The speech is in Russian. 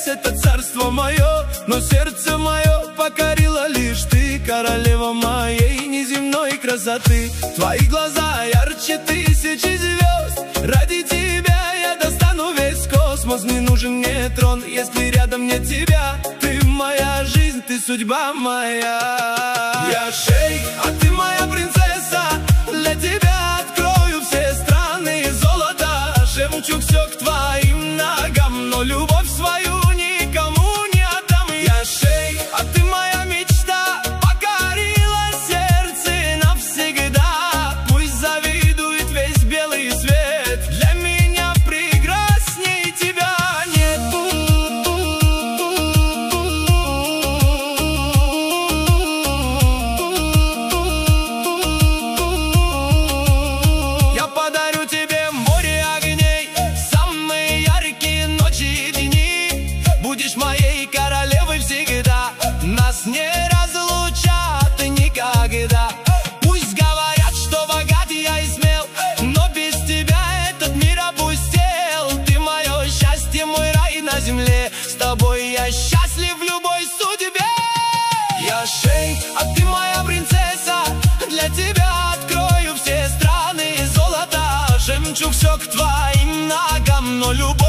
весь это царство мое, но сердце мое покорила лишь ты, королева моей неземной красоты. Твои глаза ярче тысячи звезд, ради тебя я достану весь космос. Не нужен мне трон, если рядом нет тебя. Ты моя жизнь, ты судьба моя. Я шейх, а ты моя принцесса, для тебя открою все страны. Золото, жемчуг, все к твоим ногам, но любовь свою никому не отдам. Я шейх, а ты моя мечта, покорила сердце навсегда. Пусть завидует весь белый свет, для меня прекрасней тебя нет. Я подарю тебе море огней, самые яркие ночи и дни. Будешь моей королевой всегда, нас не разлучат никогда. Пусть говорят, что богат я и смел, но без тебя этот мир опустел. Ты мое счастье, мой рай на земле, с тобой я счастлив в любой судьбе. Я шейх, а ты моя принцесса, для тебя открою все страны. Золото, жемчуг, все к твоим ногам, но любовь